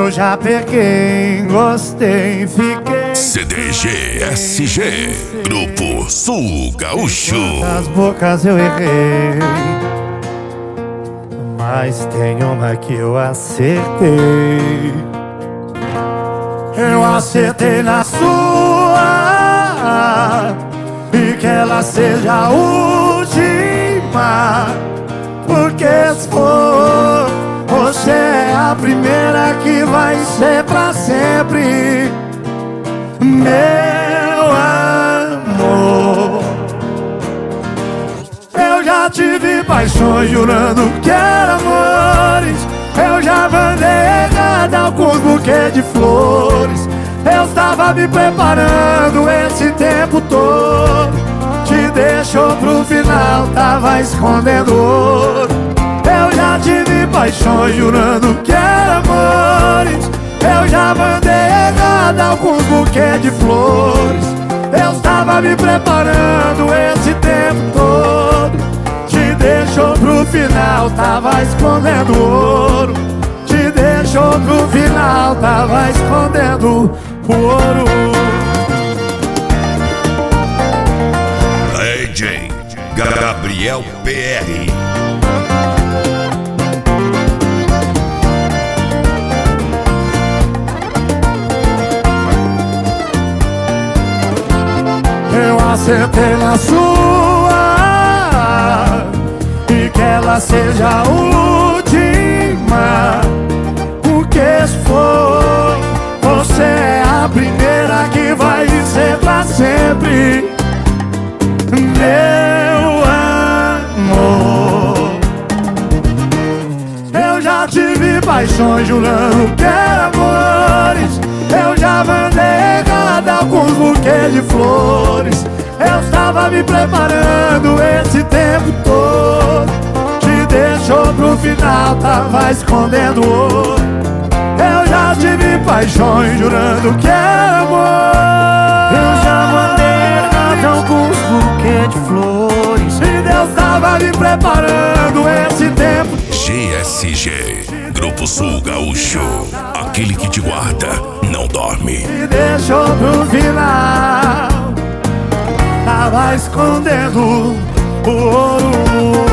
Eu já peguei, gostei, fiquei. CDG-SG, Grupo Sul Gaúcho. Quantas bocas eu errei, mas tem uma que eu acertei. Eu acertei na sua, e que ela seja a última. Porque se for, você é a primeira que vai ser pra sempre. Meu amor, eu já tive paixões jurando que eram amores. Eu já mandei errada alguns buquês de flores. Eu estava me preparando esse tempo todo. Te deixou pro final, tava escondendo ouro. Eu já tive paixões jurando que eram amores. Eu já mandei errada alguns buquês de flores. Eu estava me preparando esse tempo todo. Te deixou pro final, tava escondendo ouro. Te deixou pro final, tava escondendo o ouro. DJ Gabriel PR. Eu acertei na sua, e que ela seja a última. Porque se for, você é a primeira que vai ser pra sempre. Meu amor, eu já tive paixões jurando que eram amores. Eu já mandei errada alguns buquês de flores. Eu estava me preparando esse tempo todo. Te deixou pro final, tava escondendo ouro. Eu já tive paixões jurando que era amor. Eu já mandei errada alguns buquês de flores. E Deus tava me preparando esse tempo. GSG, Grupo Sul Gaúcho. Aquele que te guarda, não dorme. Me deixou pro final, tava escondendo o ouro.